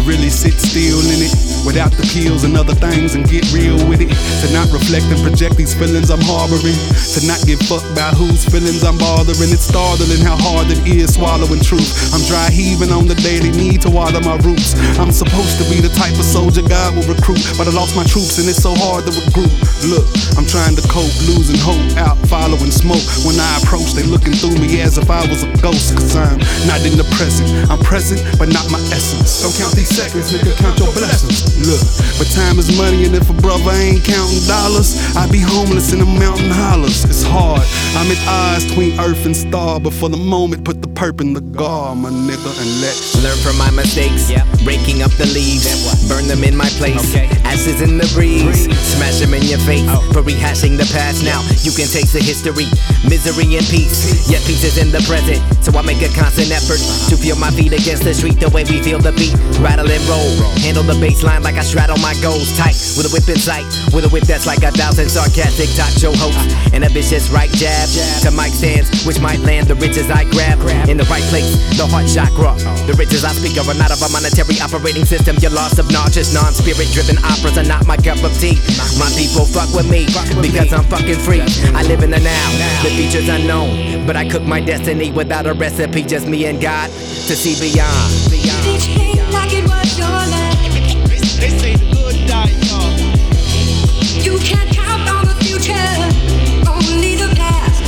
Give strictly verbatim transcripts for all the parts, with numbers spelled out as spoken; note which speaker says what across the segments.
Speaker 1: really sit still in it without the pills and other things and get real with it. To not reflect and project these feelings I'm harboring. To not get fucked by whose feelings I'm bothering. It's startling how hard it is swallowing truth. I'm dry heaving on the daily need to water my roots. I'm supposed to be the type of soldier God will recruit, but I lost my troops and it's so hard to regroup. Look, I'm trying to cope, losing hope, out following smoke. When I approach, they looking through me as if I was a ghost. Cause I'm not in the present, I'm present but not my essence. Don't count these seconds, nigga, count your blessings. Look, but time is money, and if a brother ain't counting dollars, I be homeless in the mountain hollers. It's hard, I'm at odds between earth and star, but for the moment put the perp in the guard, my nigga, and let's
Speaker 2: learn from my mistakes, yeah. Breaking up the leaves, burn them in my place, okay. Ashes in the breeze, smash them in your face, oh. For rehashing the past now, you can taste the history, misery and peace, yet peace is in the present, so I make a constant effort to feel my feet against the street the way we feel the beat, rattle and roll, handle the bass line like I straddle my goals tight, with a whip in sight, with a whip that's like a thousand sarcastic talk show hosts, and a vicious right jab to mic stands, which might land the riches I grab, in the right place, the heart chakra, the riches I speak of are not of a monetary operating system, your loss of nauseous, non-spirit driven operas are not my cup of tea, my people fuck with me, because I'm fucking free, I live in the now, the future's unknown, but I cook my destiny without a recipe, just me and God, to see beyond.
Speaker 3: Each day like it was your life.
Speaker 4: They say the good die young.
Speaker 3: You can't count on the future, only the past.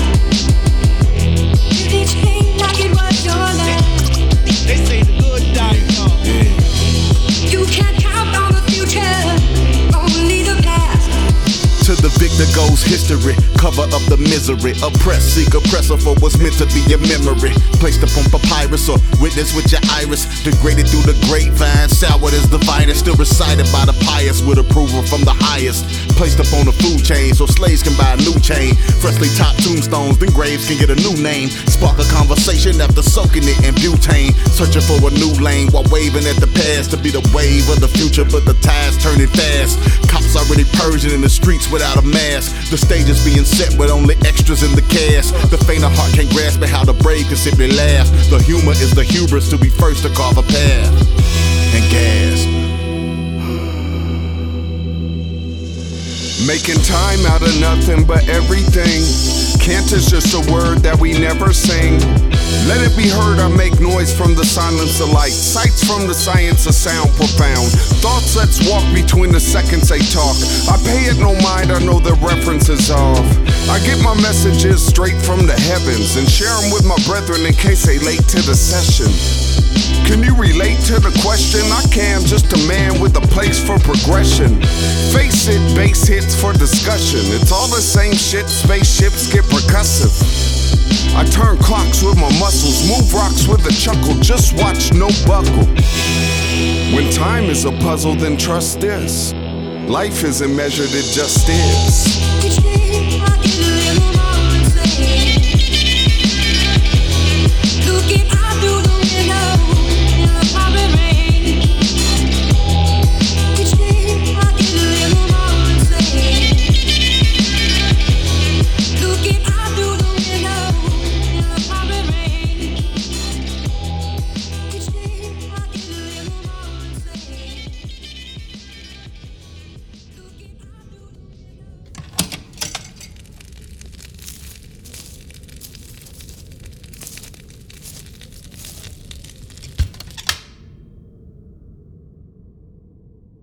Speaker 3: Each day like it was your life.
Speaker 4: They say the good die young.
Speaker 1: Yeah.
Speaker 3: You can't count on the future, only the past.
Speaker 5: To the victor goes history, cover up the misery. Oppress, seek oppressor for what's meant to be your memory. Placed upon papyrus or witness with your iris. Degraded through the grapevine, soured as the finest. Still recited by the pious with approval from the highest. Placed upon the food chain so slaves can buy a new chain. Freshly topped tombstones, then graves can get a new name. Spark a conversation after soaking it in butane. Searching for a new lane while waving at the past to be the wave of the future, but the tide's turning fast. Cops already purging in the streets without a mask. The stage is being set with only extras in the cast. The faint of heart can't grasp it, how the brave can simply laugh. The humor is the hubris to be first to carve a path and gasp.
Speaker 1: Making time out of nothing but everything. Can't is just a word that we never sing. Let it be heard, I make noise from the silence of light. Sights from the science of sound profound. Thoughts let's walk between the seconds they talk. I pay it no mind, I know the reference is off. I get my messages straight from the heavens and share them with my brethren in case they late to the session. Can you relate to the question? I can, just a man with a place for progression. Face it, bass hits for discussion. It's all the same shit, spaceships get percussive. I turn clocks with my muscles, move rocks with a chuckle, just watch no buckle. When time is a puzzle, then trust this. Life isn't measured, it just is.